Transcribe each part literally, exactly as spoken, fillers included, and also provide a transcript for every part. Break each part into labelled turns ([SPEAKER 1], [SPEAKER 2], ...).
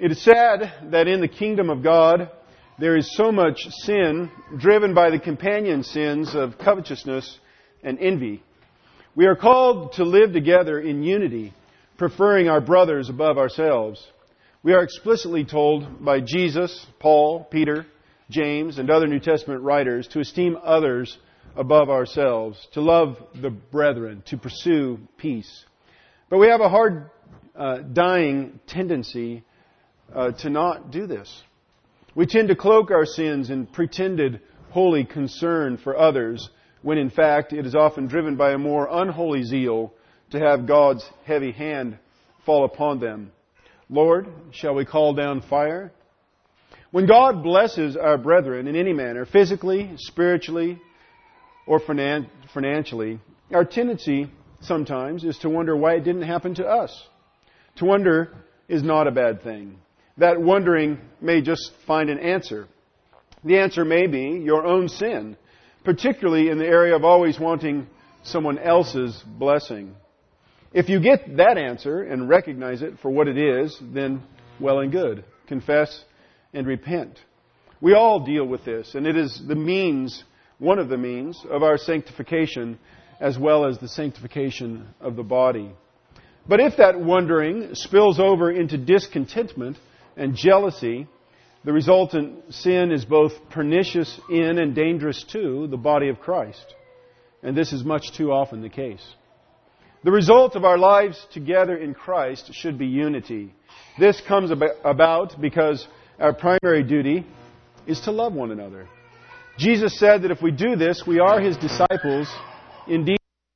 [SPEAKER 1] It is sad that in the kingdom of God, there is so much sin driven by the companion sins of covetousness and envy. We are called to live together in unity, preferring our brothers above ourselves. We are explicitly told by Jesus, Paul, Peter, James, and other New Testament writers to esteem others above ourselves, to love the brethren, to pursue peace. But we have a hard, uh, dying tendency uh, to not do this. We tend to cloak our sins in pretended holy concern for others, when in fact it is often driven by a more unholy zeal to have God's heavy hand fall upon them. Lord, shall we call down fire? When God blesses our brethren in any manner, physically, spiritually, or finan- financially, our tendency sometimes is to wonder why it didn't happen to us. To wonder is not a bad thing. That wondering may just find an answer. The answer may be your own sin, particularly in the area of always wanting someone else's blessing. If you get that answer and recognize it for what it is, then well and good. Confess and repent. We all deal with this, and it is the means, one of the means, of our sanctification as well as the sanctification of the body. But if that wondering spills over into discontentment and jealousy, the resultant sin is both pernicious in and dangerous to the body of Christ. And this is much too often the case. The result of our lives together in Christ should be unity. This comes about because our primary duty is to love one another. Jesus said that if we do this, we are His disciples indeed.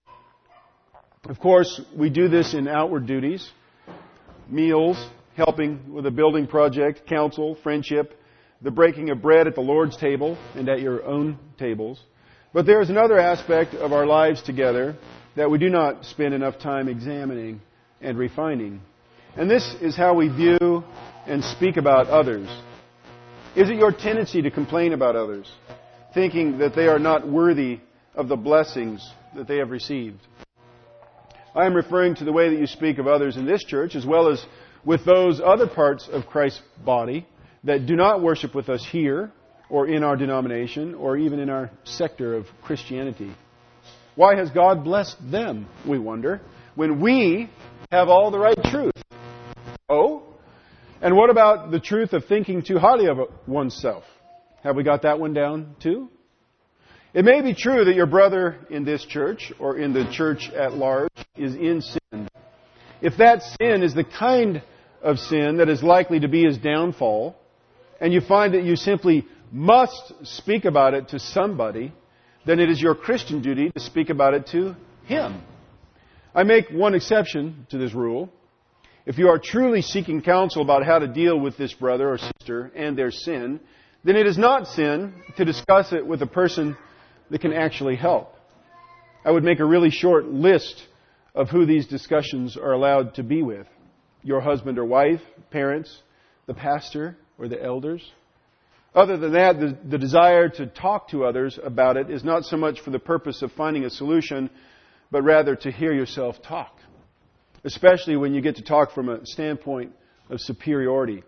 [SPEAKER 1] Of course, we do this in outward duties, meals, helping with a building project, counsel, friendship, the breaking of bread at the Lord's table and at your own tables. But there is another aspect of our lives together that we do not spend enough time examining and refining. And this is how we view and speak about others. Is it your tendency to complain about others, thinking that they are not worthy of the blessings that they have received? I am referring to the way that you speak of others in this church, as well as with those other parts of Christ's body that do not worship with us here, or in our denomination, or even in our sector of Christianity. Why has God blessed them, we wonder, when we have all the right truth? Oh? And what about the truth of thinking too highly of oneself? Have we got that one down too? It may be true that your brother in this church, or in the church at large, is in sin. If that sin is the kind of sin that is likely to be his downfall, and you find that you simply must speak about it to somebody, then it is your Christian duty to speak about it to him. I make one exception to this rule. If you are truly seeking counsel about how to deal with this brother or sister and their sin, then it is not sin to discuss it with a person that can actually help. I would make a really short list of who these discussions are allowed to be with. Your husband or wife, parents, the pastor, or the elders. Other than that, the, the desire to talk to others about it is not so much for the purpose of finding a solution, but rather to hear yourself talk. Especially when you get to talk from a standpoint of superiority.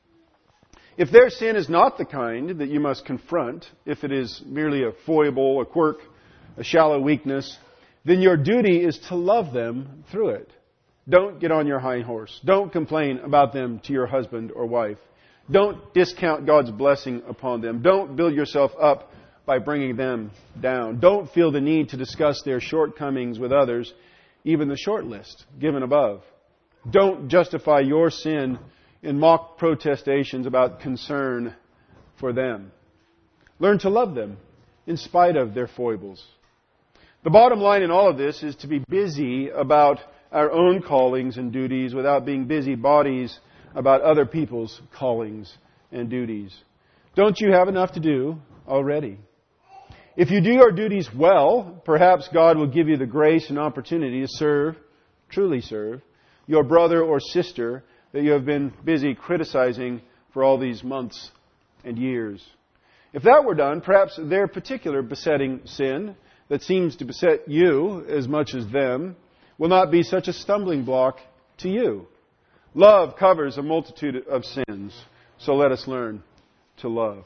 [SPEAKER 1] If their sin is not the kind that you must confront, if it is merely a foible, a quirk, a shallow weakness, then your duty is to love them through it. Don't get on your high horse. Don't complain about them to your husband or wife. Don't discount God's blessing upon them. Don't build yourself up by bringing them down. Don't feel the need to discuss their shortcomings with others, even the short list given above. Don't justify your sin in mock protestations about concern for them. Learn to love them in spite of their foibles. The bottom line in all of this is to be busy about our own callings and duties without being busy bodies about other people's callings and duties. Don't you have enough to do already? If you do your duties well, perhaps God will give you the grace and opportunity to serve, truly serve, your brother or sister that you have been busy criticizing for all these months and years. If that were done, perhaps their particular besetting sin that seems to beset you as much as them will not be such a stumbling block to you. Love covers a multitude of sins, so let us learn to love.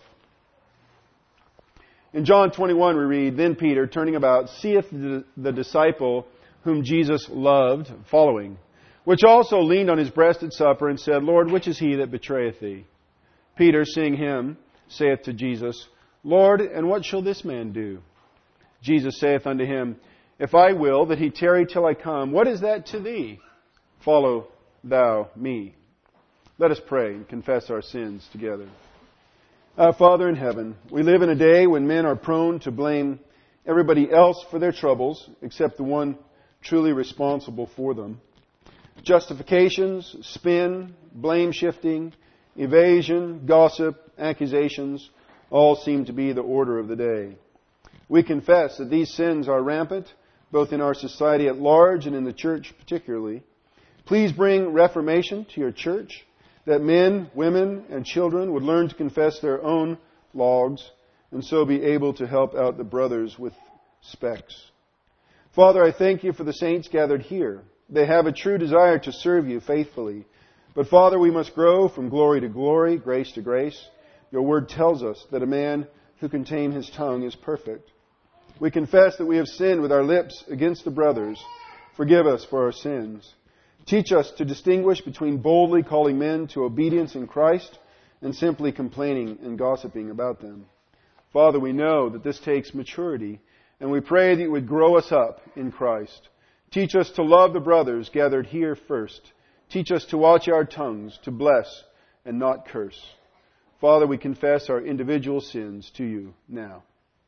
[SPEAKER 1] In John twenty-one we read, Then Peter, turning about, seeth the, the disciple whom Jesus loved, following, which also leaned on his breast at supper, and said, Lord, which is he that betrayeth thee? Peter, seeing him, saith to Jesus, Lord, and what shall this man do? Jesus saith unto him, If I will that he tarry till I come, what is that to thee? Follow thou me. Let us pray and confess our sins together. Our Father in heaven, we live in a day when men are prone to blame everybody else for their troubles, except the one truly responsible for them. Justifications, spin, blame shifting, evasion, gossip, accusations, all seem to be the order of the day. We confess that these sins are rampant, both in our society at large and in the church particularly. Please bring reformation to your church, that men, women, and children would learn to confess their own logs, and so be able to help out the brothers with specks. Father, I thank you for the saints gathered here. They have a true desire to serve you faithfully. But Father, we must grow from glory to glory, grace to grace. Your word tells us that a man who can tame his tongue is perfect. We confess that we have sinned with our lips against the brothers. Forgive us for our sins. Teach us to distinguish between boldly calling men to obedience in Christ and simply complaining and gossiping about them. Father, we know that this takes maturity, and we pray that you would grow us up in Christ. Teach us to love the brothers gathered here first. Teach us to watch our tongues, to bless and not curse. Father, we confess our individual sins to you now.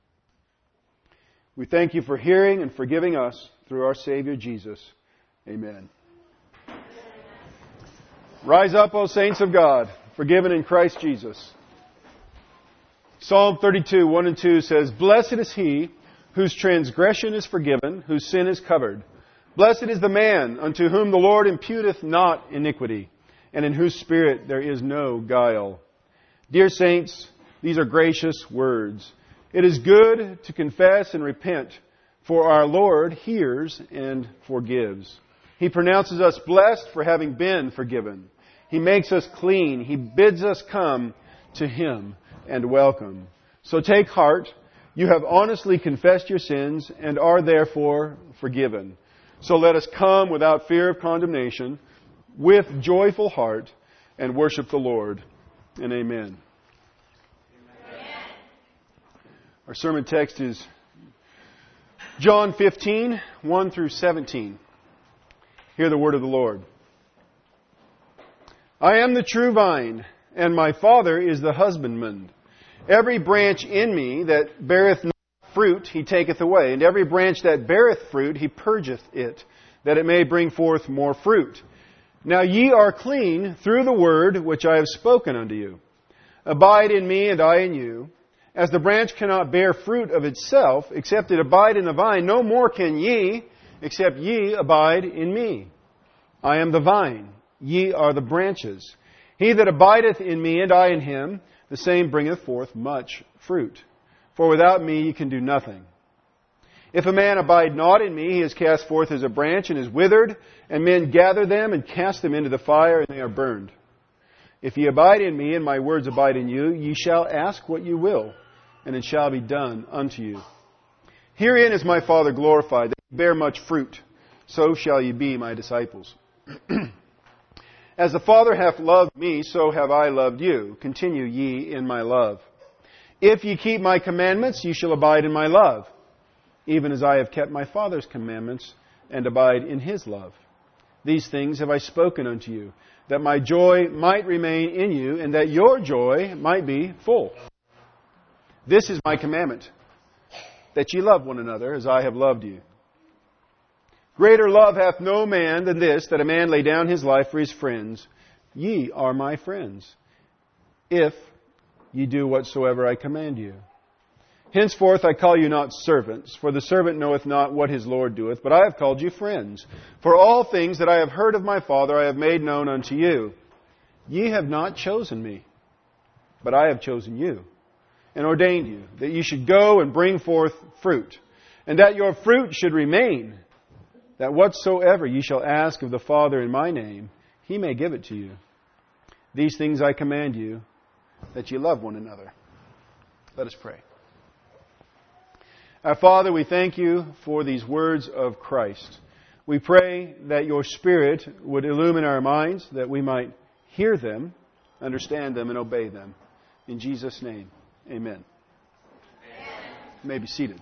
[SPEAKER 1] We thank you for hearing and forgiving us through our Savior Jesus. Amen. Rise up, O saints of God, forgiven in Christ Jesus. Psalm thirty-two, one and two says, Blessed is he whose transgression is forgiven, whose sin is covered. Blessed is the man unto whom the Lord imputeth not iniquity, and in whose spirit there is no guile. Dear saints, these are gracious words. It is good to confess and repent, for our Lord hears and forgives. He pronounces us blessed for having been forgiven. He makes us clean. He bids us come to Him and welcome. So take heart. You have honestly confessed your sins and are therefore forgiven. So let us come without fear of condemnation, with joyful heart, and worship the Lord. And amen. Amen. Our sermon text is John fifteen, one through seventeen. Hear the word of the Lord. I am the true vine, and my Father is the husbandman. Every branch in me that beareth not fruit, He taketh away. And every branch that beareth fruit, He purgeth it, that it may bring forth more fruit. Now ye are clean through the word which I have spoken unto you. Abide in me, and I in you. As the branch cannot bear fruit of itself, except it abide in the vine, no more can ye, except ye abide in me. I am the vine, ye are the branches. He that abideth in me, and I in him, the same bringeth forth much fruit. For without me ye can do nothing. If a man abide not in me, he is cast forth as a branch and is withered, and men gather them and cast them into the fire, and they are burned. If ye abide in me, and my words abide in you, ye shall ask what you will, and it shall be done unto you. Herein is my Father glorified, that ye bear much fruit. So shall ye be my disciples. As the Father hath loved me, so have I loved you. Continue ye in my love. If ye keep my commandments, ye shall abide in my love, even as I have kept my Father's commandments, and abide in His love. These things have I spoken unto you, that my joy might remain in you, and that your joy might be full. This is my commandment, that ye love one another as I have loved you. Greater love hath no man than this, that a man lay down his life for his friends. Ye are my friends, if ye do whatsoever I command you. Henceforth I call you not servants, for the servant knoweth not what his Lord doeth, but I have called you friends. For all things that I have heard of my Father I have made known unto you. Ye have not chosen me, but I have chosen you, and ordained you, that ye should go and bring forth fruit, and that your fruit should remain, that whatsoever ye shall ask of the Father in my name, He may give it to you. These things I command you, that you love one another. Let us pray. Our Father, we thank you for these words of Christ. We pray that your Spirit would illumine our minds, that we might hear them, understand them, and obey them. In Jesus' name, amen. Amen. You may be seated.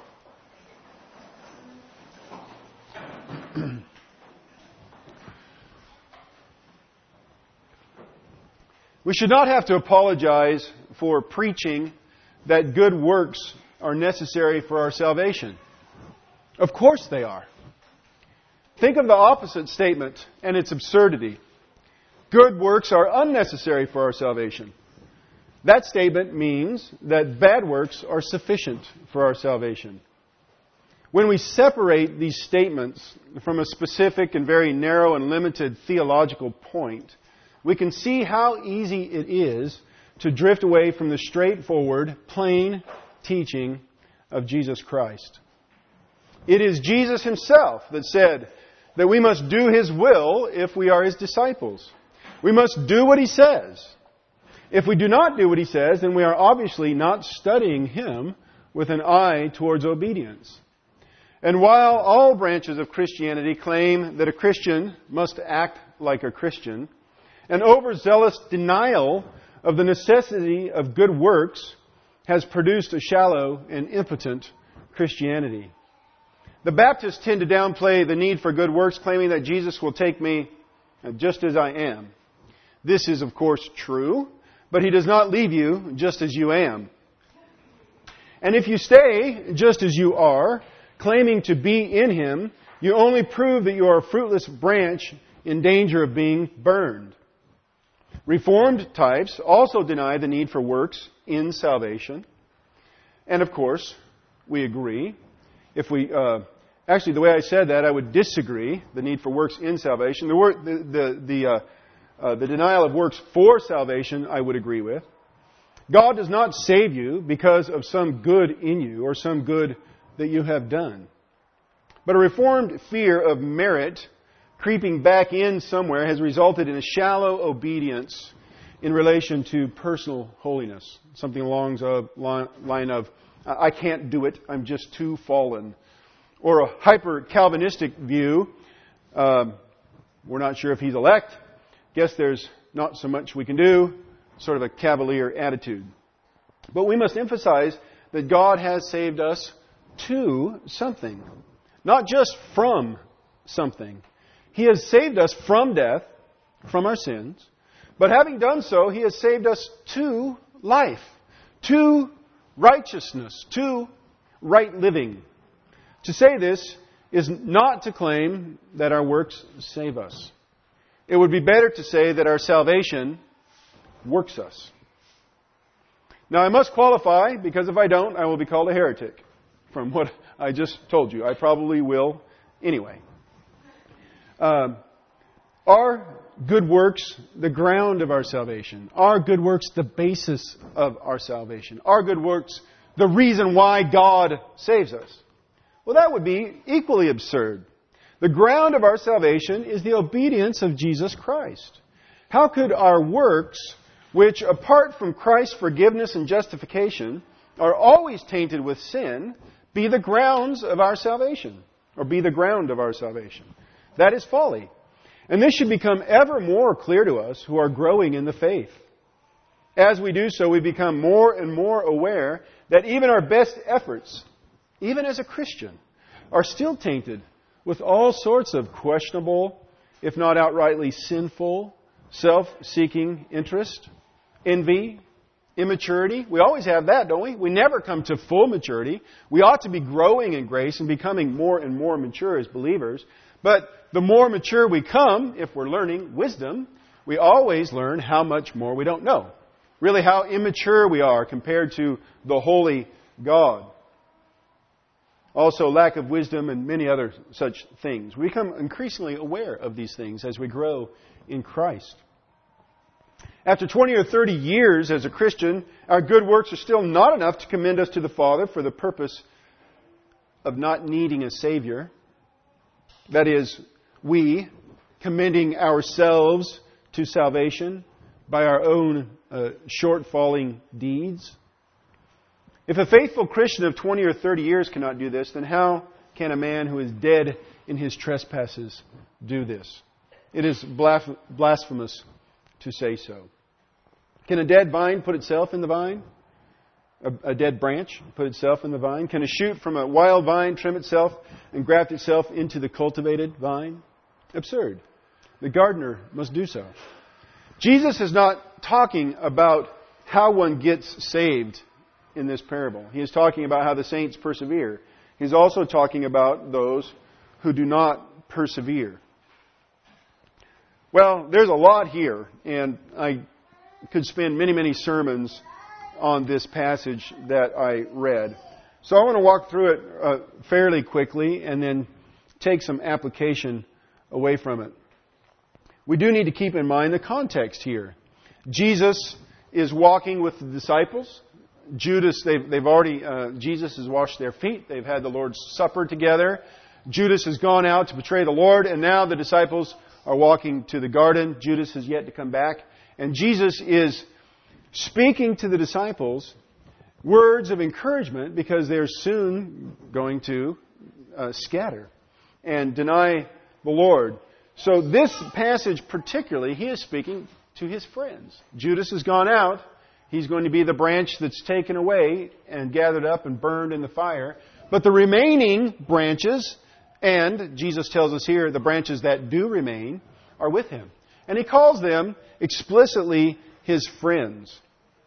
[SPEAKER 1] We should not have to apologize for preaching that good works are necessary for our salvation. Of course they are. Think of the opposite statement and its absurdity. Good works are unnecessary for our salvation. That statement means that bad works are sufficient for our salvation. When we separate these statements from a specific and very narrow and limited theological point, we can see how easy it is to drift away from the straightforward, plain teaching of Jesus Christ. It is Jesus Himself that said that we must do His will if we are His disciples. We must do what He says. If we do not do what He says, then we are obviously not studying Him with an eye towards obedience. And while all branches of Christianity claim that a Christian must act like a Christian, an overzealous denial of the necessity of good works has produced a shallow and impotent Christianity. The Baptists tend to downplay the need for good works, claiming that Jesus will take me just as I am. This is, of course, true, but He does not leave you just as you am. And if you stay just as you are, claiming to be in Him, you only prove that you are a fruitless branch in danger of being burned. Reformed types also deny the need for works in salvation. And of course, we agree. If we, uh, actually, the way I said that, I would disagree. The need for works in salvation. The word, the the the, uh, uh, the denial of works for salvation, I would agree with. God does not save you because of some good in you or some good that you have done. But a reformed fear of merit creeping back in somewhere has resulted in a shallow obedience in relation to personal holiness. Something along the line of, I can't do it, I'm just too fallen. Or a hyper-Calvinistic view, uh, we're not sure if he's elect, guess there's not so much we can do, sort of a cavalier attitude. But we must emphasize that God has saved us to something, not just from something. He has saved us from death, from our sins. But having done so, He has saved us to life, to righteousness, to right living. To say this is not to claim that our works save us. It would be better to say that our salvation works us. Now I must qualify, because if I don't, I will be called a heretic. From what I just told you. I probably will anyway. Uh, are good works the ground of our salvation? Are good works the basis of our salvation? Are good works the reason why God saves us? Well, that would be equally absurd. The ground of our salvation is the obedience of Jesus Christ. How could our works, which apart from Christ's forgiveness and justification are always tainted with sin, be the grounds of our salvation? Or be the ground of our salvation? That is folly. And this should become ever more clear to us who are growing in the faith. As we do so, we become more and more aware that even our best efforts, even as a Christian, are still tainted with all sorts of questionable, if not outrightly sinful, self-seeking interest, envy, immaturity. We always have that, don't we? We never come to full maturity. We ought to be growing in grace and becoming more and more mature as believers. But the more mature we come, if we're learning wisdom, we always learn how much more we don't know. Really how immature we are compared to the holy God. Also, lack of wisdom and many other such things. We become increasingly aware of these things as we grow in Christ. After twenty or thirty years as a Christian, our good works are still not enough to commend us to the Father for the purpose of not needing a Savior. That is, we commending ourselves to salvation by our own uh, short-falling deeds. If a faithful Christian of twenty or thirty years cannot do this, then how can a man who is dead in his trespasses do this? It is blasphemous to say so. Can a dead vine put itself in the vine? A, a dead branch put itself in the vine? Can a shoot from a wild vine trim itself and graft itself into the cultivated vine? Absurd. The gardener must do so. Jesus is not talking about how one gets saved in this parable. He is talking about how the saints persevere. He's also talking about those who do not persevere. Well, there's a lot here, and I could spend many, many sermons on this passage that I read. So I want to walk through it uh, fairly quickly and then take some application away from it. We do need to keep in mind the context here. Jesus is walking with the disciples. Judas, they've, they've already, uh, Jesus has washed their feet. They've had the Lord's Supper together. Judas has gone out to betray the Lord, and now the disciples are walking to the garden. Judas has yet to come back. And Jesus is speaking to the disciples words of encouragement because they're soon going to uh, scatter and deny the Lord. So this passage particularly, he is speaking to his friends. Judas has gone out. He's going to be the branch that's taken away and gathered up and burned in the fire. But the remaining branches, and Jesus tells us here, the branches that do remain, are with him. And he calls them explicitly his friends.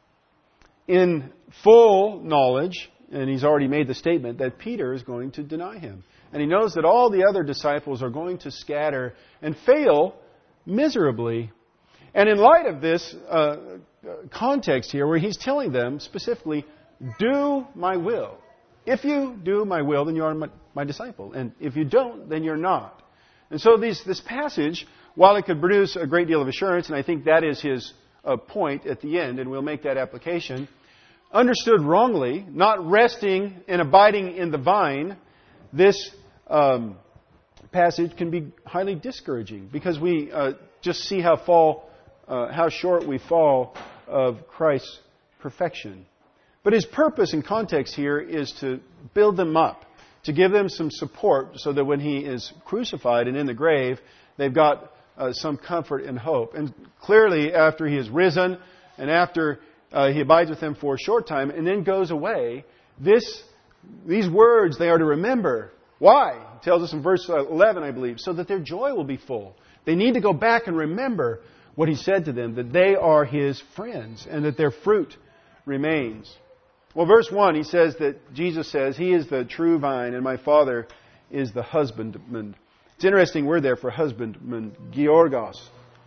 [SPEAKER 1] In full knowledge, and he's already made the statement, that Peter is going to deny him. And he knows that all the other disciples are going to scatter and fail miserably. And in light of this uh, context here, where he's telling them specifically, do my will. If you do my will, then you are my, my disciple. And if you don't, then you're not. And so these, this passage, while it could produce a great deal of assurance, and I think that is his uh, point at the end, and we'll make that application, understood wrongly, not resting and abiding in the vine, this um, passage can be highly discouraging because we uh, just see how fall, uh, how short we fall of Christ's perfection. But his purpose and context here is to build them up, to give them some support so that when he is crucified and in the grave, they've got uh, some comfort and hope. And clearly, after he is risen and after uh, he abides with them for a short time and then goes away, this these words they are to remember. Why? It tells us in verse eleven, I believe, so that their joy will be full. They need to go back and remember what he said to them, that they are his friends and that their fruit remains. Well, verse one, he says that Jesus says, he is the true vine and my Father is the husbandman. It's an interesting word there for husbandman, Georgos.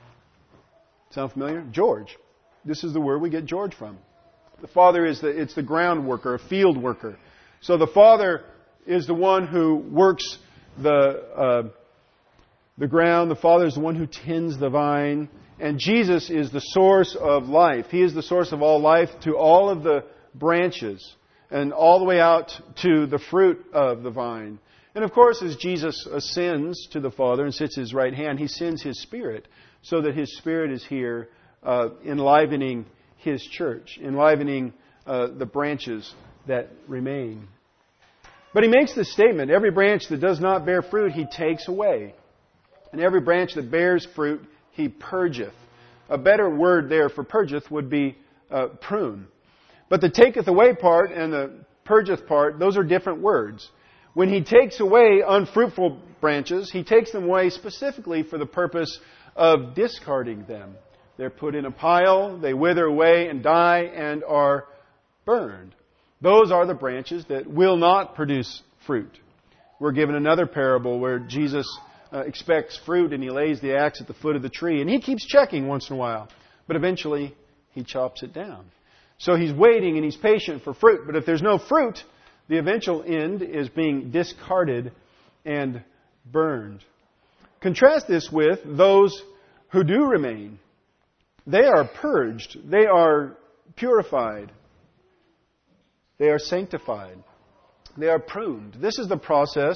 [SPEAKER 1] Sound familiar? George. This is the word we get George from. The Father is the, it's the ground worker, a field worker. So the Father is the one who works the uh, the ground. The Father is the one who tends the vine. And Jesus is the source of life. He is the source of all life to all of the branches and all the way out to the fruit of the vine. And of course, as Jesus ascends to the Father and sits at His right hand, He sends His Spirit so that His Spirit is here uh, enlivening His church, enlivening uh, the branches that remain. But He makes this statement, every branch that does not bear fruit, He takes away. And every branch that bears fruit, He purgeth. A better word there for purgeth would be uh, prune. But the taketh away part and the purgeth part, those are different words. When He takes away unfruitful branches, He takes them away specifically for the purpose of discarding them. They're put in a pile, they wither away and die and are burned. Those are the branches that will not produce fruit. We're given another parable where Jesus uh, expects fruit and He lays the axe at the foot of the tree. And He keeps checking once in a while. But eventually He chops it down. So He's waiting and He's patient for fruit. But if there's no fruit, the eventual end is being discarded and burned. Contrast this with those who do remain. They are purged. They are purified. They are sanctified. They are pruned. This is the process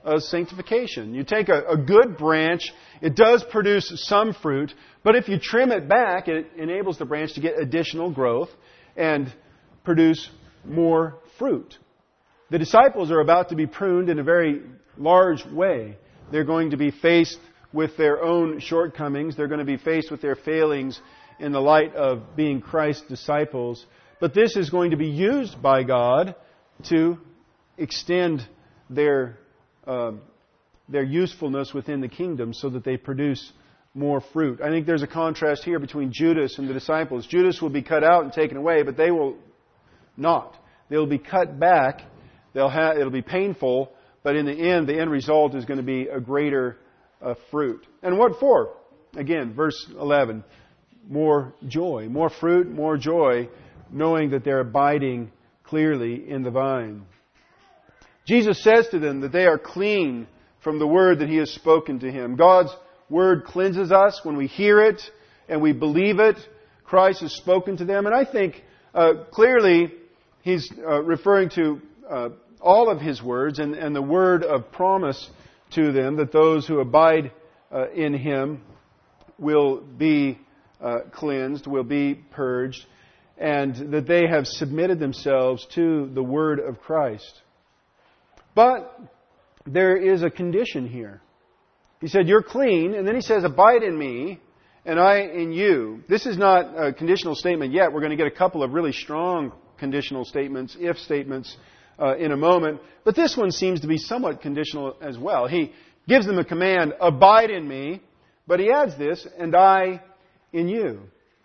[SPEAKER 1] of sanctification. You take a, a good branch, it does produce some fruit, but if you trim it back, it enables the branch to get additional growth and produce more fruit. The disciples are about to be pruned in a very large way. They're going to be faced with their own shortcomings. They're going to be faced with their failings in the light of being Christ's disciples. But this is going to be used by God to extend their uh, their usefulness within the kingdom so that they produce more fruit. I think there's a contrast here between Judas and the disciples. Judas will be cut out and taken away, but they will not. They'll be cut back. They'll have, it'll be painful, but in the end, the end result is going to be a greater uh, fruit. And what for? Again, verse eleven. More joy. More fruit, more joy, knowing that they're abiding clearly in the vine. Jesus says to them that they are clean from the word that He has spoken to him. God's word cleanses us when we hear it and we believe it. Christ has spoken to them. And I think uh, clearly He's uh, referring to uh, all of His words and, and the word of promise to them that those who abide uh, in Him will be uh, cleansed, will be purged, and that they have submitted themselves to the word of Christ. But there is a condition here. He said, you're clean, and then He says, abide in me, and I in you. This is not a conditional statement yet. We're going to get a couple of really strong conditional statements, if statements, uh, in a moment. But this one seems to be somewhat conditional as well. He gives them a command, abide in me, but He adds this, and I in you.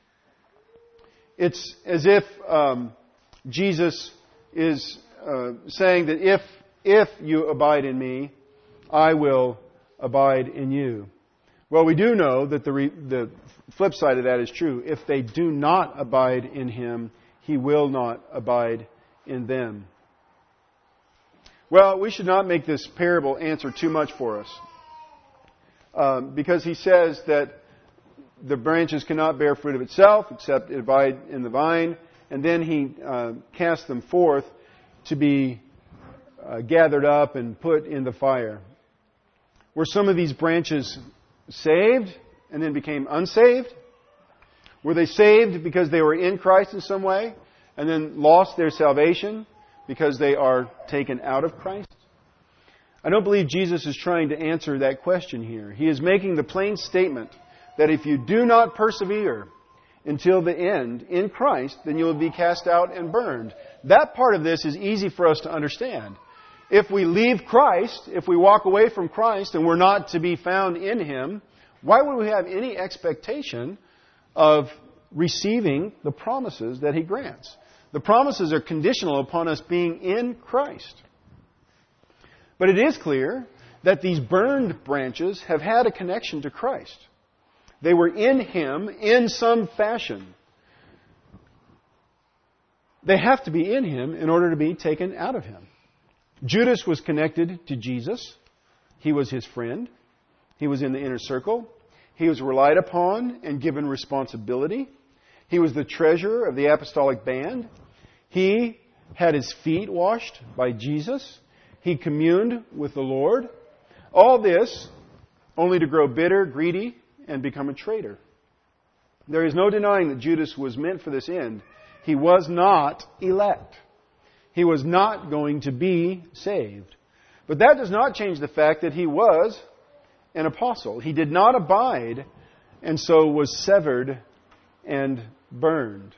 [SPEAKER 1] It's as if um, Jesus is uh, saying that if if you abide in me, I will abide in you. Well, we do know that the re, the flip side of that is true. If they do not abide in Him, He will not abide in them. Well, we should not make this parable answer too much for us. Um, because He says that the branches cannot bear fruit of itself except it abide in the vine. And then He uh, casts them forth to be uh, gathered up and put in the fire. Were some of these branches saved and then became unsaved? Were they saved because they were in Christ in some way and then lost their salvation because they are taken out of Christ? I don't believe Jesus is trying to answer that question here. He is making the plain statement that if you do not persevere until the end in Christ, then you will be cast out and burned. That part of this is easy for us to understand. If we leave Christ, if we walk away from Christ and we're not to be found in Him, why would we have any expectation of receiving the promises that He grants? The promises are conditional upon us being in Christ. But it is clear that these burned branches have had a connection to Christ. They were in Him in some fashion. They have to be in Him in order to be taken out of Him. Judas was connected to Jesus. He was His friend. He was in the inner circle. He was relied upon and given responsibility. He was the treasurer of the apostolic band. He had his feet washed by Jesus. He communed with the Lord. All this only to grow bitter, greedy, and become a traitor. There is no denying that Judas was meant for this end. He was not elect. He was not going to be saved. But that does not change the fact that he was an apostle. He did not abide and so was severed and burned.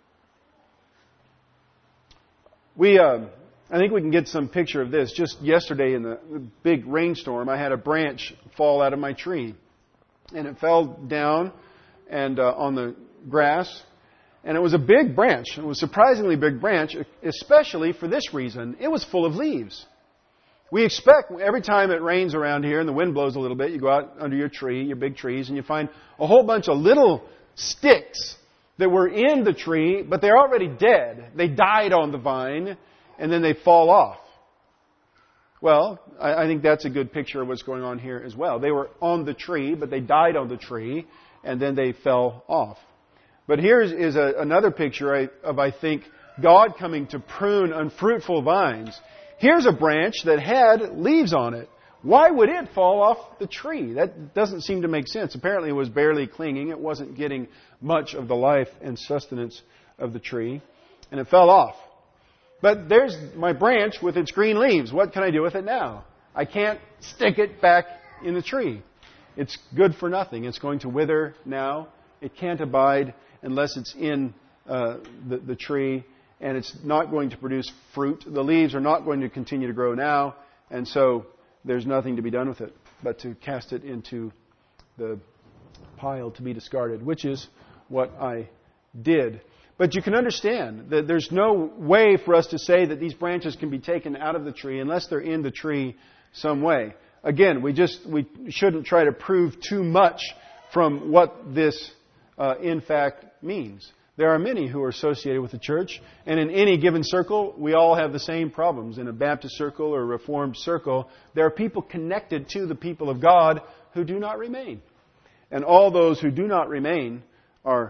[SPEAKER 1] We, uh, I think we can get some picture of this. Just yesterday in the big rainstorm, I had a branch fall out of my tree. And it fell down and uh, on the grass. And it was a big branch. It was a surprisingly big branch, especially for this reason. It was full of leaves. We expect every time it rains around here and the wind blows a little bit, you go out under your tree, your big trees, and you find a whole bunch of little sticks that were in the tree, but they're already dead. They died on the vine, and then they fall off. Well, I, I think that's a good picture of what's going on here as well. They were on the tree, but they died on the tree, and then they fell off. But here is a, another picture of, I think, God coming to prune unfruitful vines. Here's a branch that had leaves on it. why would it fall off the tree? That doesn't seem to make sense. Apparently it was barely clinging. It wasn't getting much of the life and sustenance of the tree. And it fell off. But there's my branch with its green leaves. What can I do with it now? I can't stick it back in the tree. It's good for nothing. It's going to wither now. It can't abide unless it's in uh, the, the tree. And it's not going to produce fruit. The leaves are not going to continue to grow now. And so there's nothing to be done with it but to cast it into the pile to be discarded, which is what I did. But you can understand that there's no way for us to say that these branches can be taken out of the tree unless they're in the tree some way. Again, we just we shouldn't try to prove too much from what this uh, in fact means. There are many who are associated with the church, and in any given circle, we all have the same problems. In a Baptist circle or a Reformed circle, there are people connected to the people of God who do not remain. And all those who do not remain are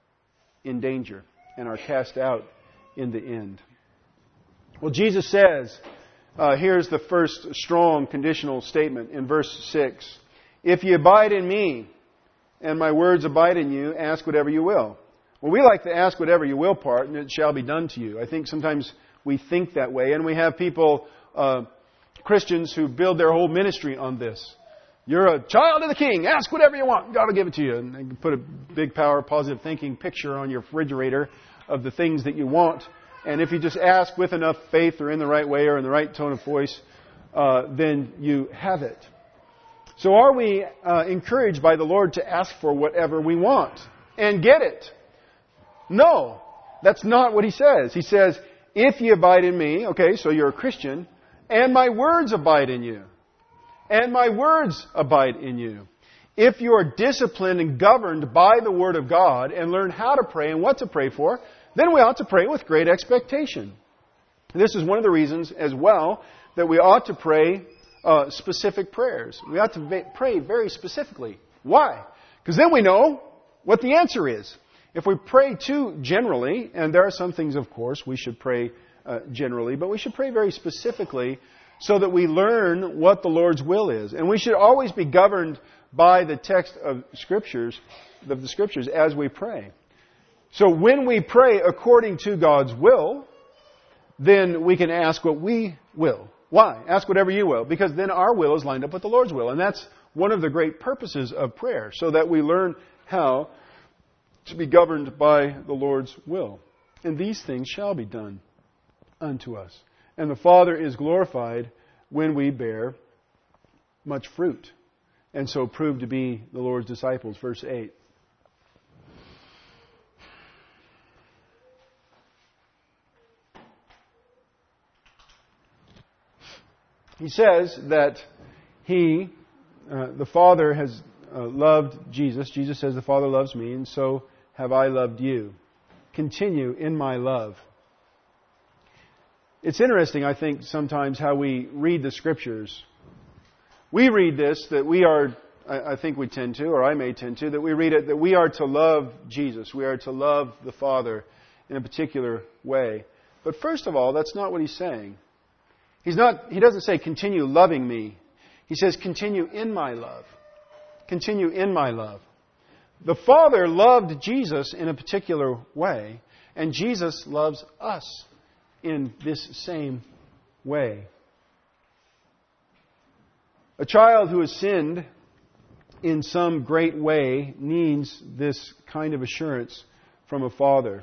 [SPEAKER 1] in danger and are cast out in the end. Well, Jesus says, uh, here's the first strong conditional statement in verse six. If ye abide in me, and my words abide in you, ask whatever you will. Well, we like to ask whatever you will part, and it shall be done to you. I think sometimes we think that way, and we have people, uh, Christians, who build their whole ministry on this. You're a child of the King. Ask whatever you want. God will give it to you. And they put a big power, positive thinking picture on your refrigerator of the things that you want. And if you just ask with enough faith or in the right way or in the right tone of voice, uh, then you have it. So are we uh, encouraged by the Lord to ask for whatever we want and get it? No, that's not what He says. He says, if ye abide in me, okay, so you're a Christian, and my words abide in you. And my words abide in you. If you are disciplined and governed by the Word of God and learn how to pray and what to pray for, then we ought to pray with great expectation. This is one of the reasons as well that we ought to pray uh, specific prayers. We ought to va- pray very specifically. Why? Because then we know what the answer is. If we pray too generally, and there are some things, of course, we should pray uh, generally, but we should pray very specifically so that we learn what the Lord's will is. And we should always be governed by the text of Scriptures, of the Scriptures, as we pray. So when we pray according to God's will, then we can ask what we will. Why? Ask whatever you will. Because then our will is lined up with the Lord's will. And that's one of the great purposes of prayer, so that we learn how to be governed by the Lord's will. And these things shall be done unto us. And the Father is glorified when we bear much fruit, and so prove to be the Lord's disciples. Verse eight. He says that He, uh, the Father, has uh, loved Jesus. Jesus says, the Father loves me, and so have I loved you. Continue in my love. It's interesting, I think, sometimes how we read the Scriptures. We read this, that we are, I think we tend to, or I may tend to, that we read it, that we are to love Jesus. We are to love the Father in a particular way. But first of all, that's not what He's saying. He's not, He doesn't say, continue loving me. He says, continue in my love. Continue in my love. The Father loved Jesus in a particular way, and Jesus loves us in this same way. A child who has sinned in some great way needs this kind of assurance from a father.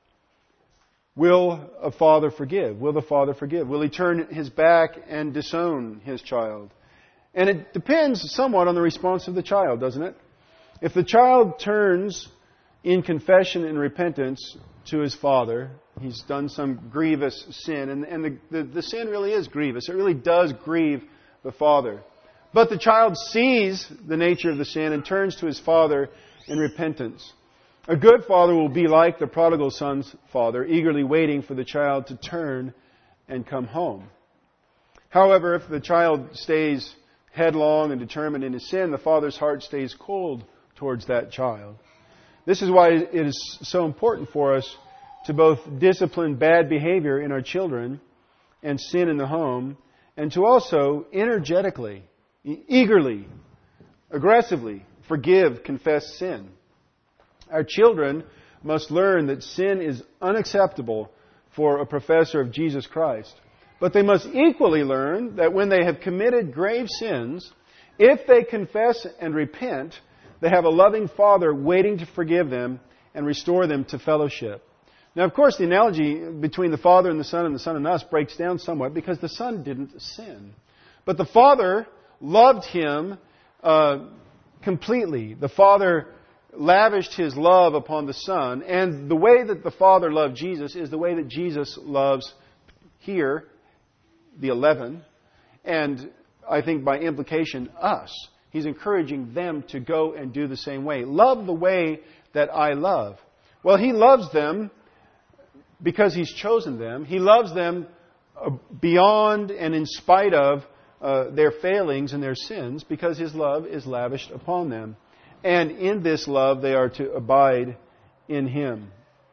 [SPEAKER 1] Will a father forgive? Will the father forgive? Will he turn his back and disown his child? And it depends somewhat on the response of the child, doesn't it? If the child turns in confession and repentance to his father, he's done some grievous sin, and, and the, the, the sin really is grievous. It really does grieve the father. But the child sees the nature of the sin and turns to his father in repentance. A good father will be like the prodigal son's father, eagerly waiting for the child to turn and come home. However, if the child stays headlong and determined in his sin, the father's heart stays cold towards that child. This is why it is so important for us to both discipline bad behavior in our children and sin in the home, and to also energetically eagerly, aggressively forgive confessed sin. Our children must learn that sin is unacceptable for a professor of Jesus Christ. But they must equally learn that when they have committed grave sins, if they confess and repent, they have a loving Father waiting to forgive them and restore them to fellowship. Now, of course, the analogy between the Father and the Son and the Son and us breaks down somewhat because the Son didn't sin. But the Father loved Him uh, completely. The Father lavished His love upon the Son. And the way that the Father loved Jesus is the way that Jesus loves here, the eleven, and I think by implication, us. He's encouraging them to go and do the same way. Love the way that I love. Well, He loves them because He's chosen them. He loves them beyond and in spite of uh, their failings and their sins because His love is lavished upon them. And in this love, they are to abide in Him.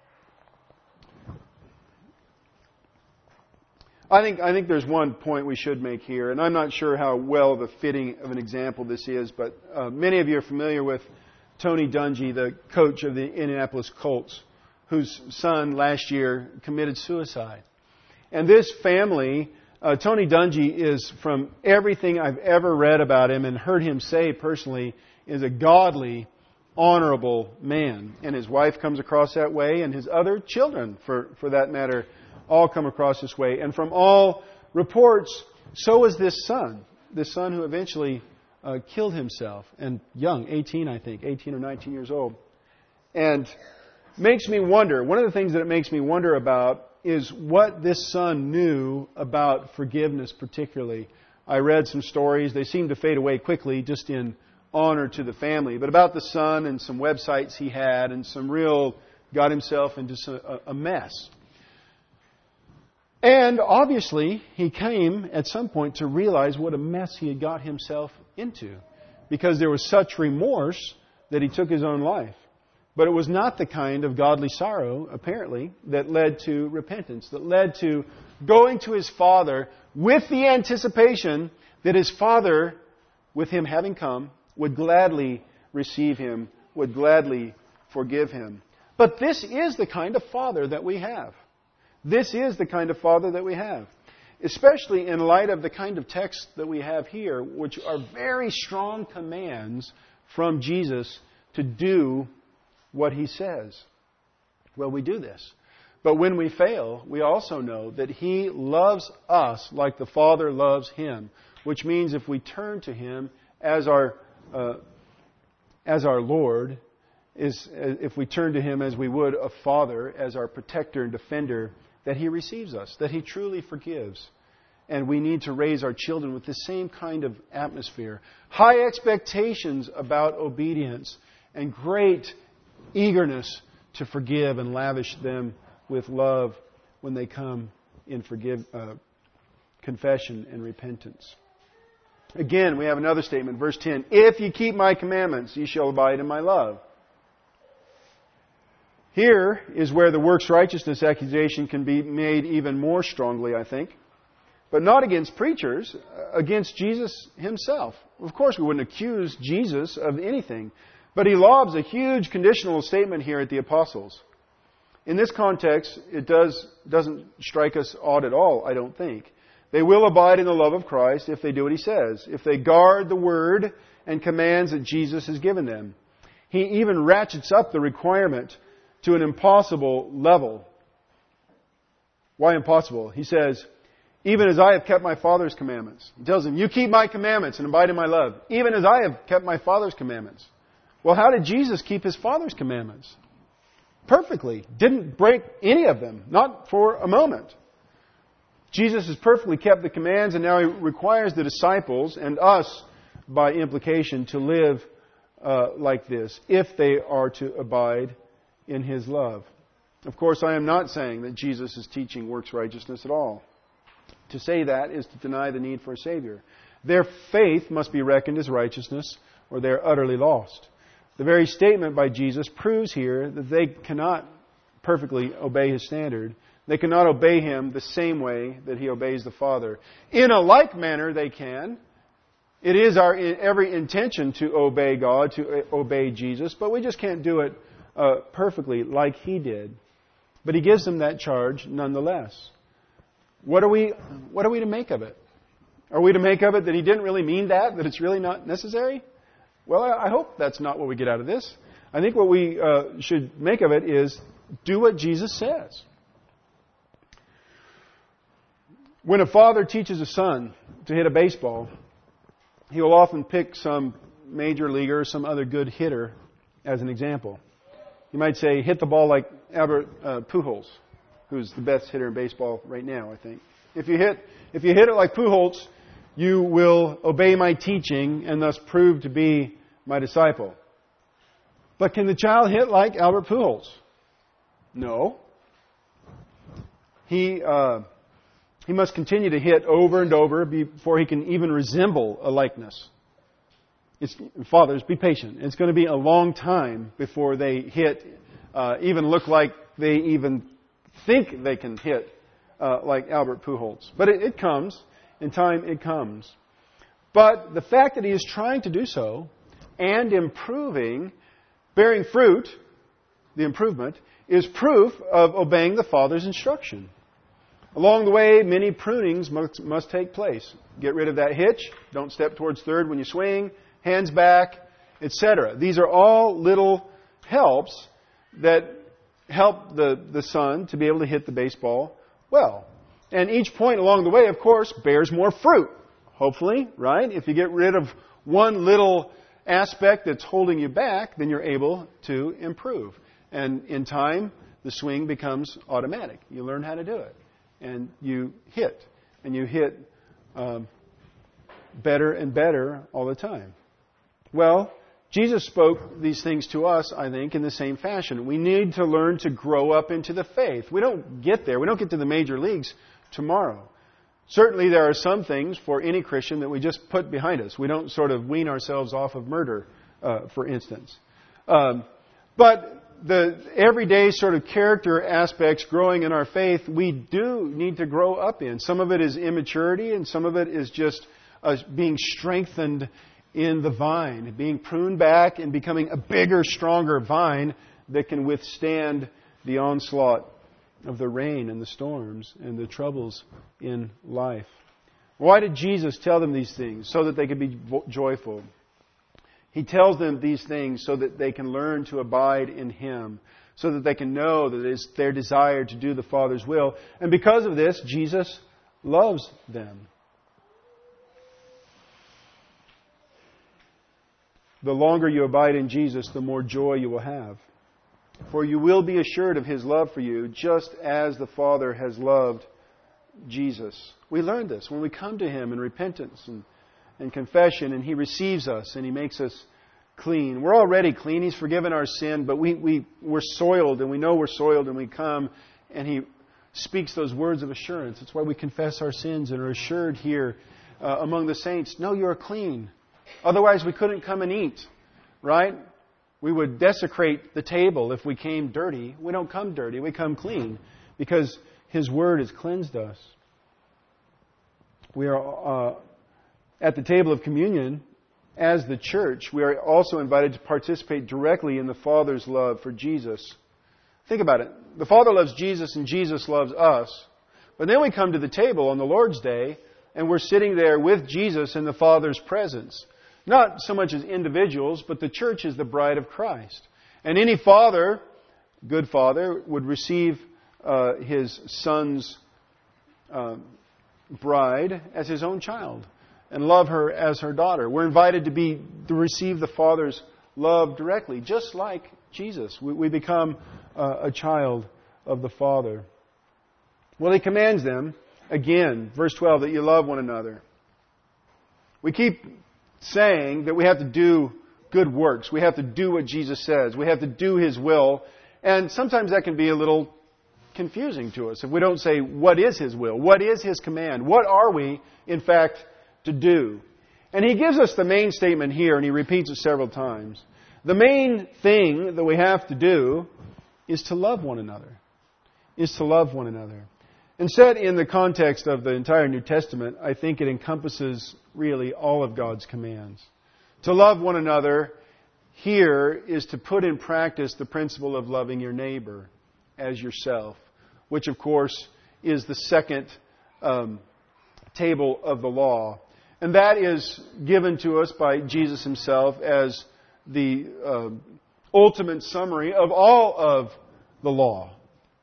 [SPEAKER 1] I think I think there's one point we should make here, and I'm not sure how well the fitting of an example this is, but uh, many of you are familiar with Tony Dungy, the coach of the Indianapolis Colts, whose son last year committed suicide. And this family, uh, Tony Dungy is, from everything I've ever read about him and heard him say personally, is a godly, honorable man. And his wife comes across that way, and his other children, for, for that matter, all come across this way. And from all reports, so is this son. This son who eventually uh, killed himself. And young, eighteen I think, eighteen or nineteen years old. And makes me wonder, one of the things that it makes me wonder about is what this son knew about forgiveness particularly. I read some stories. They seem to fade away quickly just in honor to the family. But about the son and some websites he had and some real, got himself into a mess. And obviously, he came at some point to realize what a mess he had got himself into. Because there was such remorse that he took his own life. But it was not the kind of godly sorrow, apparently, that led to repentance, that led to going to his Father with the anticipation that his Father, with him having come, would gladly receive him, would gladly forgive him. But this is the kind of Father that we have. This is the kind of Father that we have. Especially in light of the kind of text that we have here, which are very strong commands from Jesus to do what He says. Well, we do this. But when we fail, we also know that He loves us like the Father loves Him. Which means if we turn to Him as our uh, as our Lord, is if we turn to Him as we would a Father, as our protector and defender, that He receives us, that He truly forgives. And we need to raise our children with the same kind of atmosphere. High expectations about obedience and great eagerness to forgive and lavish them with love when they come in forgive, uh, confession and repentance. Again, we have another statement, verse ten. If ye keep my commandments, ye shall abide in my love. Here is where the works righteousness accusation can be made even more strongly, I think. But not against preachers, against Jesus Himself. Of course, we wouldn't accuse Jesus of anything. But he lobs a huge conditional statement here at the apostles. In this context, it does, doesn't strike us odd at all, I don't think. They will abide in the love of Christ if they do what He says, if they guard the word and commands that Jesus has given them. He even ratchets up the requirement to an impossible level. Why impossible? He says, even as I have kept my Father's commandments. He tells them, you keep my commandments and abide in my love, even as I have kept my Father's commandments. Well, how did Jesus keep His Father's commandments? Perfectly. Didn't break any of them. Not for a moment. Jesus has perfectly kept the commands, and now He requires the disciples and us, by implication, to live uh, like this, if they are to abide in His love. Of course, I am not saying that Jesus is teaching works righteousness at all. To say that is to deny the need for a Savior. Their faith must be reckoned as righteousness, or they are utterly lost. The very statement by Jesus proves here that they cannot perfectly obey His standard. They cannot obey Him the same way that He obeys the Father. In a like manner they can, It is our every intention to obey God, to obey Jesus, but we just can't do it uh, perfectly like He did. But He gives them that charge nonetheless. What are we, what are we to make of it? Are we to make of it that He didn't really mean that, that it's really not necessary? Well, I hope that's not what we get out of this. I think what we uh, should make of it is do what Jesus says. When a father teaches a son to hit a baseball, he will often pick some major leaguer or some other good hitter as an example. You might say, hit the ball like Albert uh, Pujols, who's the best hitter in baseball right now, I think. If you hit, if you hit it like Pujols, you will obey my teaching and thus prove to be my disciple. But can the child hit like Albert Pujols? No. He uh, he must continue to hit over and over before he can even resemble a likeness. It's, fathers, be patient. It's going to be a long time before they hit, uh, even look like they even think they can hit uh, like Albert Pujols. But it, it comes. In time, it comes. But the fact that he is trying to do so and improving, bearing fruit, the improvement, is proof of obeying the Father's instruction. Along the way, many prunings must, must take place. Get rid of that hitch. Don't step towards third when you swing. Hands back, et cetera. These are all little helps that help the, the son to be able to hit the baseball well. And each point along the way, of course, bears more fruit. Hopefully, right? If you get rid of one little aspect that's holding you back, then you're able to improve. And in time, the swing becomes automatic. You learn how to do it. And you hit. And you hit um, better and better all the time. Well, Jesus spoke these things to us, I think, in the same fashion. We need to learn to grow up into the faith. We don't get there. We don't get to the major leagues tomorrow. Certainly there are some things for any Christian that we just put behind us. We don't sort of wean ourselves off of murder, uh, for instance. Um, but the everyday sort of character aspects growing in our faith, we do need to grow up in. Some of it is immaturity, and some of it is just uh, being strengthened in the vine, being pruned back and becoming a bigger, stronger vine that can withstand the onslaught of the rain and the storms and the troubles in life. Why did Jesus tell them these things? So that they could be joyful. He tells them these things so that they can learn to abide in Him, so that they can know that it is their desire to do the Father's will. And because of this, Jesus loves them. The longer you abide in Jesus, the more joy you will have. For you will be assured of His love for you, just as the Father has loved Jesus. We learn this when we come to Him in repentance and, and confession, and He receives us and He makes us clean. We're already clean. He's forgiven our sin, but we, we, we're soiled, and we know we're soiled, and we come, and He speaks those words of assurance. That's why we confess our sins and are assured here uh, among the saints, no, you are clean. Otherwise, we couldn't come and eat, right? We would desecrate the table if we came dirty. We don't come dirty. We come clean because His Word has cleansed us. We are uh, at the table of communion as the church. We are also invited to participate directly in the Father's love for Jesus. Think about it. The Father loves Jesus and Jesus loves us. But then we come to the table on the Lord's Day and we're sitting there with Jesus in the Father's presence. Not so much as individuals, but the church is the bride of Christ. And any father, good father, would receive uh, his son's uh, bride as his own child and love her as her daughter. We're invited to be to receive the Father's love directly, just like Jesus. We, we become uh, a child of the Father. Well, He commands them, again, verse twelve, that you love one another. We keep saying that we have to do good works. We have to do what Jesus says. We have to do His will. And sometimes that can be a little confusing to us if we don't say, what is His will? What is His command? What are we, in fact, to do? And He gives us the main statement here, and He repeats it several times. The main thing that we have to do is to love one another. Is to love one another. And set in the context of the entire New Testament, I think it encompasses really all of God's commands. To love one another here is to put in practice the principle of loving your neighbor as yourself, which of course is the second um, table of the law. And that is given to us by Jesus Himself as the uh, ultimate summary of all of the law.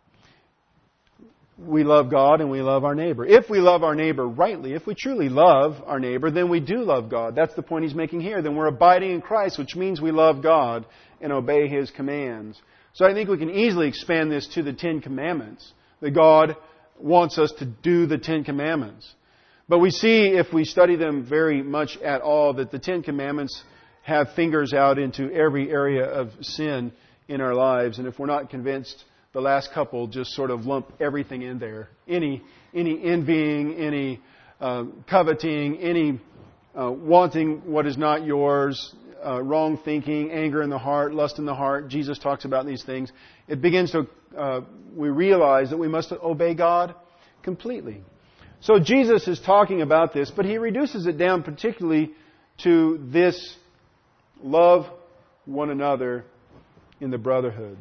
[SPEAKER 1] We love God and we love our neighbor. If we love our neighbor rightly, if we truly love our neighbor, then we do love God. That's the point He's making here. Then we're abiding in Christ, which means we love God and obey His commands. So I think we can easily expand this to the Ten Commandments. That God wants us to do the Ten Commandments. But we see, if we study them very much at all, that the Ten Commandments have fingers out into every area of sin in our lives. And if we're not convinced, the last couple just sort of lump everything in there. Any any envying, any uh, coveting, any uh, wanting what is not yours, uh, wrong thinking, anger in the heart, lust in the heart. Jesus talks about these things. It begins to, uh, we realize that we must obey God completely. So Jesus is talking about this, but He reduces it down particularly to this: love one another in the brotherhood.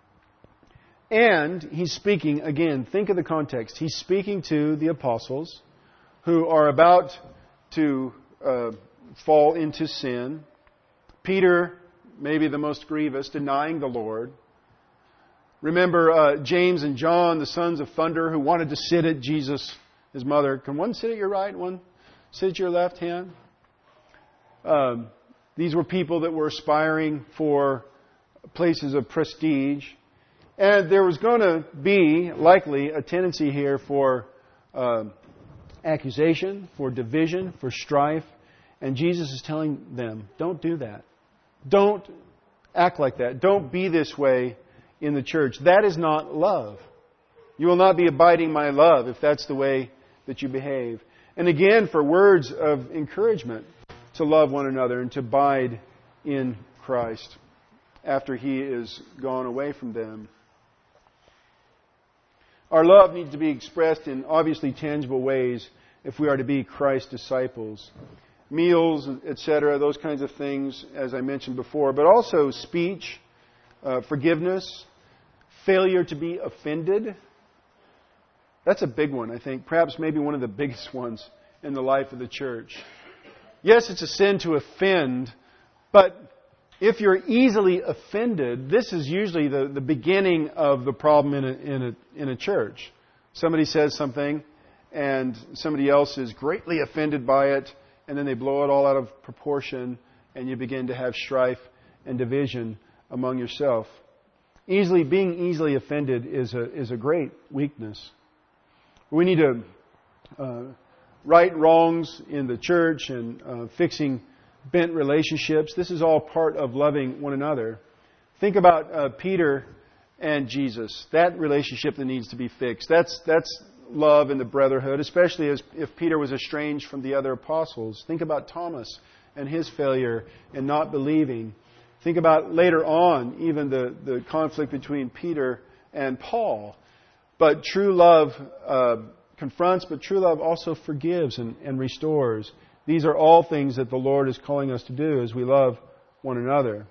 [SPEAKER 1] And He's speaking, again, think of the context. He's speaking to the apostles who are about to uh, fall into sin. Peter, maybe the most grievous, denying the Lord. Remember uh, James and John, the sons of thunder, who wanted to sit at Jesus, His mother. Can one sit at your right, one sit at your left hand? Um, these were people that were aspiring for places of prestige. And there was going to be, likely, a tendency here for uh, accusation, for division, for strife. And Jesus is telling them, don't do that. Don't act like that. Don't be this way in the church. That is not love. You will not be abiding my love if that's the way that you behave. And again, for words of encouragement to love one another and to abide in Christ after He is gone away from them. Our love needs to be expressed in obviously tangible ways if we are to be Christ's disciples. Meals, et cetera, those kinds of things, as I mentioned before. But also speech, uh, forgiveness, failure to be offended. That's a big one, I think. Perhaps maybe one of the biggest ones in the life of the church. Yes, it's a sin to offend, but if you're easily offended, this is usually the, the beginning of the problem in a, in a, in a church. Somebody says something, and somebody else is greatly offended by it, and then they blow it all out of proportion, and you begin to have strife and division among yourself. Easily, being easily offended is a, is a great weakness. We need to uh, right wrongs in the church and uh, fixing bent relationships. This is all part of loving one another. Think about uh, Peter and Jesus. That relationship that needs to be fixed. That's that's love in the brotherhood, especially as if Peter was estranged from the other apostles. Think about Thomas and his failure in not believing. Think about later on, even the, the conflict between Peter and Paul. But true love uh, confronts, but true love also forgives and, and restores. These are all things that the Lord is calling us to do as we love one another.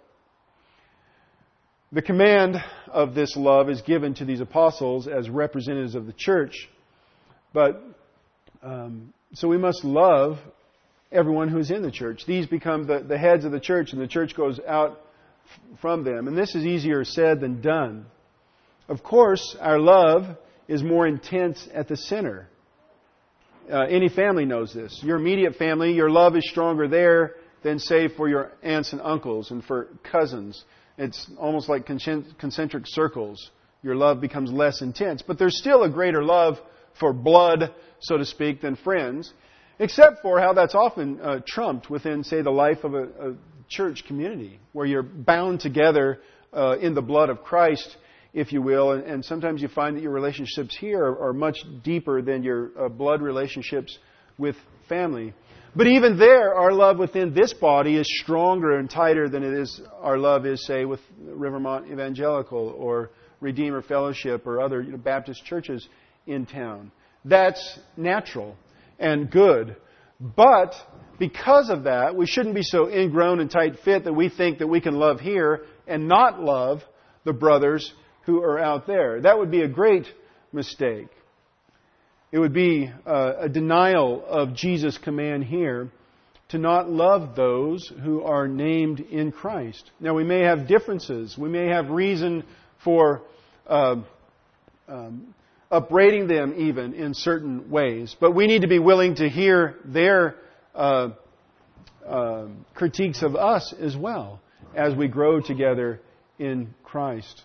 [SPEAKER 1] The command of this love is given to these apostles as representatives of the church. But um, so we must love everyone who is in the church. These become the, the heads of the church, and the church goes out f- from them. And this is easier said than done. Of course, our love is more intense at the center. Uh, any family knows this. Your immediate family, your love is stronger there than, say, for your aunts and uncles and for cousins. It's almost like concentric circles. Your love becomes less intense. But there's still a greater love for blood, so to speak, than friends. Except for how that's often uh, trumped within, say, the life of a, a church community, where you're bound together uh, in the blood of Christ, if you will, and, and sometimes you find that your relationships here are, are much deeper than your uh, blood relationships with family. But even there, our love within this body is stronger and tighter than it is our love is, say, with Rivermont Evangelical or Redeemer Fellowship or other you know, Baptist churches in town. That's natural and good. But because of that, we shouldn't be so ingrown and tight-fit that we think that we can love here and not love the brothers who are out there. That would be a great mistake. It would be uh, a denial of Jesus' command here to not love those who are named in Christ. Now, we may have differences. We may have reason for uh, um, upbraiding them even in certain ways. But we need to be willing to hear their uh, uh, critiques of us as well as we grow together in Christ.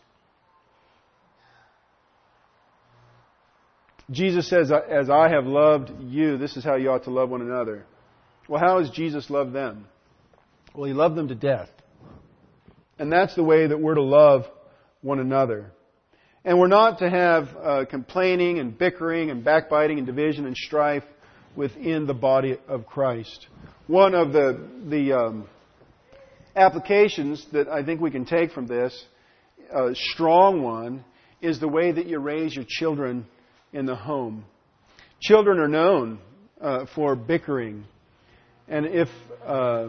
[SPEAKER 1] Jesus says, as I have loved you, this is how you ought to love one another. Well, how has Jesus loved them? Well, He loved them to death. And that's the way that we're to love one another. And we're not to have uh, complaining and bickering and backbiting and division and strife within the body of Christ. One of the, the um, applications that I think we can take from this, a strong one, is the way that you raise your children in the home. Children are known uh, for bickering. And if uh,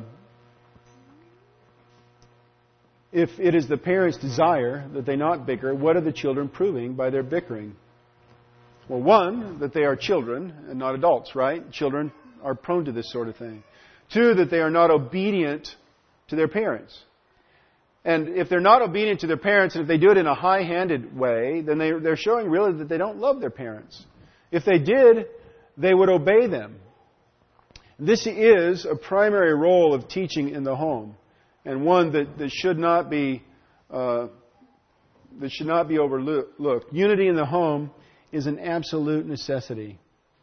[SPEAKER 1] if it is the parents' desire that they not bicker, what are the children proving by their bickering? Well, one, that they are children and not adults, right? Children are prone to this sort of thing. Two, that they are not obedient to their parents. And if they're not obedient to their parents, and if they do it in a high-handed way, then they, they're showing really that they don't love their parents. If they did, they would obey them. This is a primary role of teaching in the home, and one that, that should not be uh, that should not be overlooked. Unity in the home is an absolute necessity,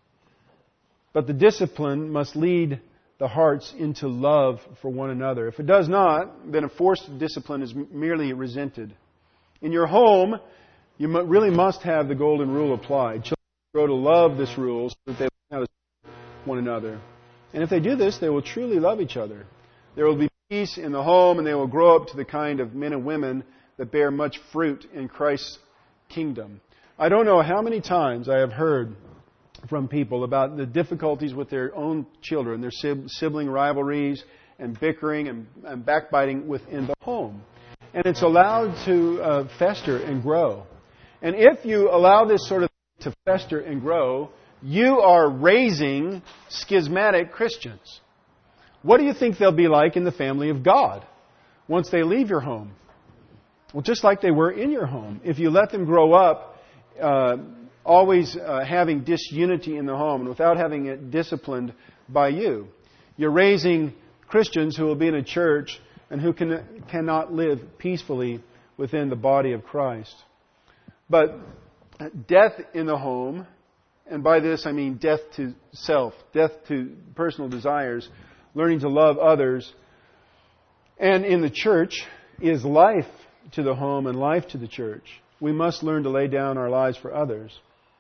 [SPEAKER 1] but the discipline must lead the hearts into love for one another. If it does not, then a forced discipline is merely resented. In your home, you really must have the golden rule applied. Children grow to love this rule so that they learn how to serve one another. And if they do this, they will truly love each other. There will be peace in the home, and they will grow up to the kind of men and women that bear much fruit in Christ's kingdom. I don't know how many times I have heard from people about the difficulties with their own children, their sibling rivalries and bickering and, and backbiting within the home. And it's allowed to uh, fester and grow. And if you allow this sort of thing to fester and grow, you are raising schismatic Christians. What do you think they'll be like in the family of God once they leave your home? Well, just like they were in your home. If you let them grow up uh, always uh, having disunity in the home and without having it disciplined by you, you're raising Christians who will be in a church and who can, cannot live peacefully within the body of Christ. But death in the home, and by this I mean death to self, death to personal desires, learning to love others, and in the church is life to the home and life to the church. We must learn to lay down our lives for others.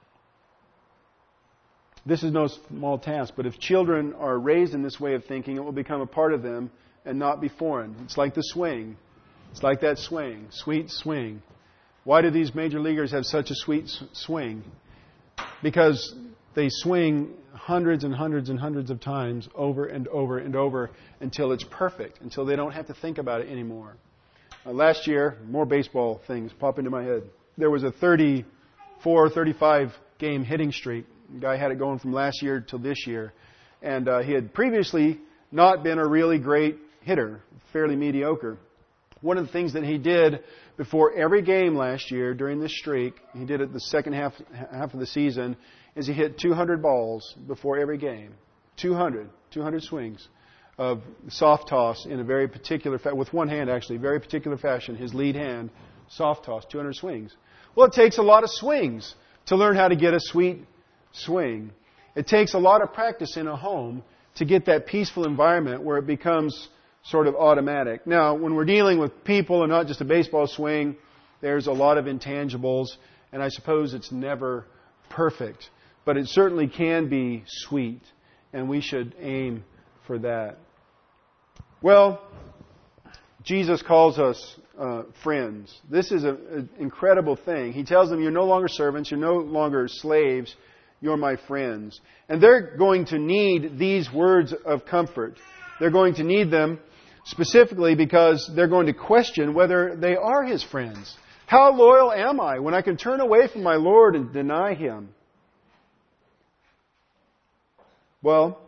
[SPEAKER 1] This is no small task, but if children are raised in this way of thinking, it will become a part of them and not be foreign. It's like the swing. It's like that swing, sweet swing. Why do these major leaguers have such a sweet swing? Because they swing hundreds and hundreds and hundreds of times over and over and over until it's perfect, until they don't have to think about it anymore. Uh, last year, more baseball things pop into my head. There was a thirty-four, thirty-five game hitting streak. The guy had it going from last year till this year. And uh, he had previously not been a really great hitter, fairly mediocre. One of the things that he did before every game last year during this streak, he did it the second half half of the season, is he hit two hundred balls before every game. two hundred. two hundred swings of soft toss in a very particular, fa- with one hand actually, very particular fashion, his lead hand, soft toss, two hundred swings. Well, it takes a lot of swings to learn how to get a sweet swing. It takes a lot of practice in a home to get that peaceful environment where it becomes sort of automatic. Now, when we're dealing with people and not just a baseball swing, there's a lot of intangibles, and I suppose it's never perfect. But it certainly can be sweet, and we should aim for that. Well, Jesus calls us uh, friends. This is an incredible thing. He tells them, you're no longer servants, you're no longer slaves, you're my friends. And they're going to need these words of comfort. They're going to need them specifically because they're going to question whether they are His friends. How loyal am I when I can turn away from my Lord and deny Him? Well,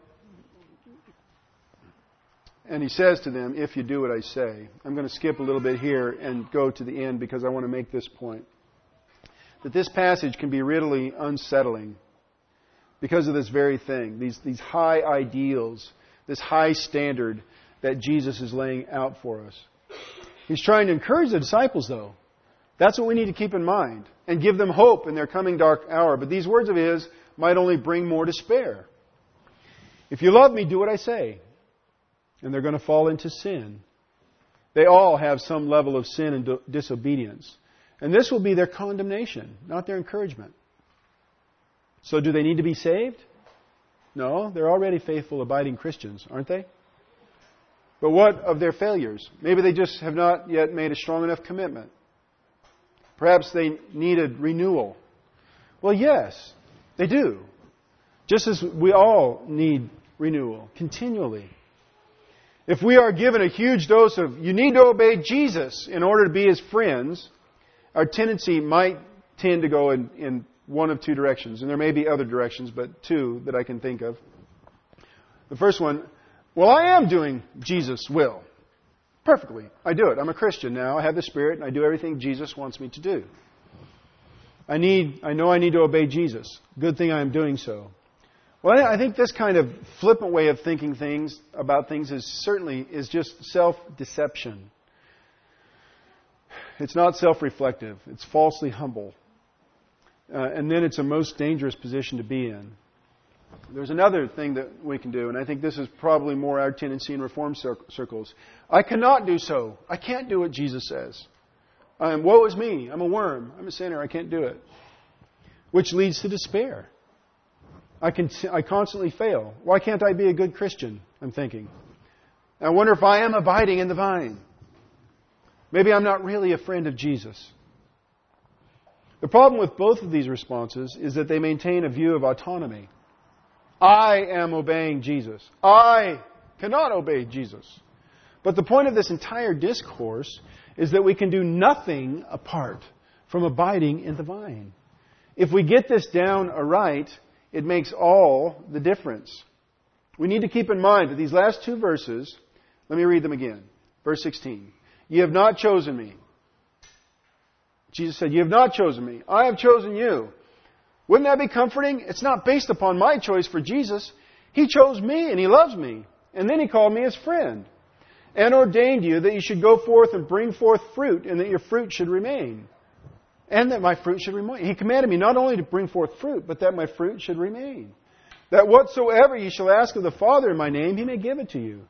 [SPEAKER 1] and He says to them, if you do what I say. I'm going to skip a little bit here and go to the end because I want to make this point. That this passage can be really unsettling because of this very thing. These, these high ideals, this high standard that Jesus is laying out for us. He's trying to encourage the disciples, though. That's what we need to keep in mind and give them hope in their coming dark hour. But these words of His might only bring more despair. If you love me, do what I say. And they're going to fall into sin. They all have some level of sin and disobedience. And this will be their condemnation, not their encouragement. So do they need to be saved? No, they're already faithful, abiding Christians, aren't they? But what of their failures? Maybe they just have not yet made a strong enough commitment. Perhaps they needed renewal. Well, yes, they do. Just as we all need renewal, continually. If we are given a huge dose of, you need to obey Jesus in order to be His friends, our tendency might tend to go in, in one of two directions. And there may be other directions, but two that I can think of. The first one, well, I am doing Jesus' will. Perfectly. I do it. I'm a Christian now. I have the Spirit and I do everything Jesus wants me to do. I need, I know I need to obey Jesus. Good thing I am doing so. Well, I think this kind of flippant way of thinking things about things is certainly is just self-deception. It's not self-reflective. It's falsely humble. Uh, and then it's a most dangerous position to be in. There's another thing that we can do, and I think this is probably more our tendency in Reformed circles. I cannot do so. I can't do what Jesus says. Um, woe is me. I'm a worm. I'm a sinner. I can't do it. Which leads to despair. I can I constantly fail. Why can't I be a good Christian? I'm thinking. I wonder if I am abiding in the vine. Maybe I'm not really a friend of Jesus. The problem with both of these responses is that they maintain a view of autonomy. I am obeying Jesus. I cannot obey Jesus. But the point of this entire discourse is that we can do nothing apart from abiding in the vine. If we get this down aright, it makes all the difference. We need to keep in mind that these last two verses, let me read them again. Verse sixteen. You have not chosen me. Jesus said, you have not chosen me. I have chosen you. Wouldn't that be comforting? It's not based upon my choice for Jesus. He chose me and He loves me. And then He called me His friend. And ordained you that you should go forth and bring forth fruit and that your fruit should remain. And that my fruit should remain. He commanded me not only to bring forth fruit, but that my fruit should remain. That whatsoever you shall ask of the Father in my name, He may give it to you.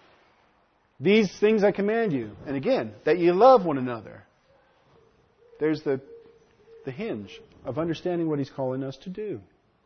[SPEAKER 1] These things I command you. And again, that you love one another. There's the, the hinge of understanding what He's calling us to do.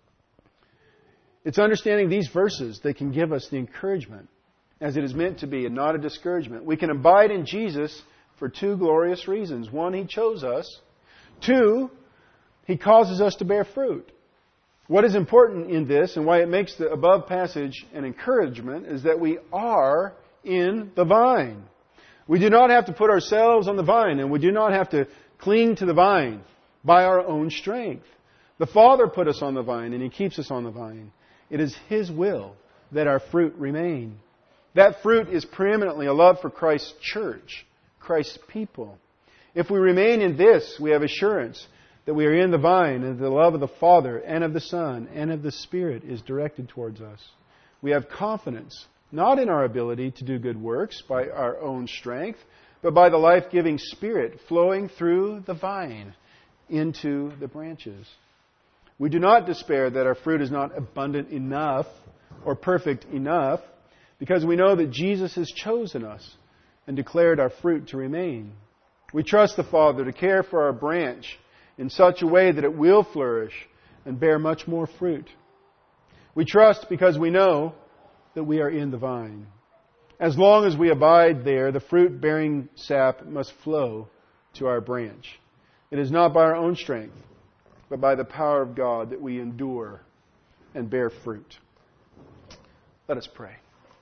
[SPEAKER 1] It's understanding these verses that can give us the encouragement as it is meant to be and not a discouragement. We can abide in Jesus for two glorious reasons. One, He chose us. Two, He causes us to bear fruit. What is important in this and why it makes the above passage an encouragement is that we are in the vine. We do not have to put ourselves on the vine and we do not have to cling to the vine by our own strength. The Father put us on the vine and He keeps us on the vine. It is His will that our fruit remain. That fruit is preeminently a love for Christ's church, Christ's people. If we remain in this, we have assurance that we are in the vine and the love of the Father and of the Son and of the Spirit is directed towards us. We have confidence, not in our ability to do good works by our own strength, but by the life-giving Spirit flowing through the vine into the branches. We do not despair that our fruit is not abundant enough or perfect enough because we know that Jesus has chosen us and declared our fruit to remain. We trust the Father to care for our branch in such a way that it will flourish and bear much more fruit. We trust because we know that we are in the vine. As long as we abide there, the fruit-bearing sap must flow to our branch. It is not by our own strength, but by the power of God that we endure and bear fruit. Let us pray.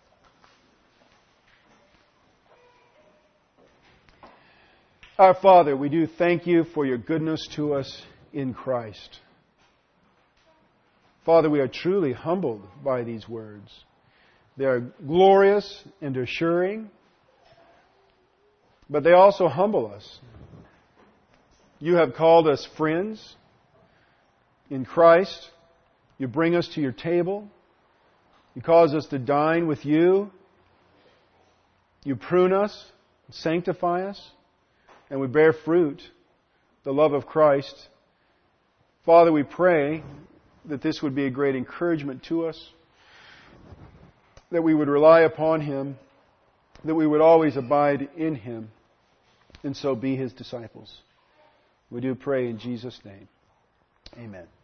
[SPEAKER 1] Our Father, we do thank you for your goodness to us in Christ. Father, we are truly humbled by these words. They are glorious and assuring, but they also humble us. You have called us friends in Christ. You bring us to your table. You cause us to dine with you. You prune us, sanctify us, and we bear fruit, the love of Christ. Father, we pray that this would be a great encouragement to us, that we would rely upon Him, that we would always abide in Him, and so be His disciples. We do pray in Jesus' name. Amen.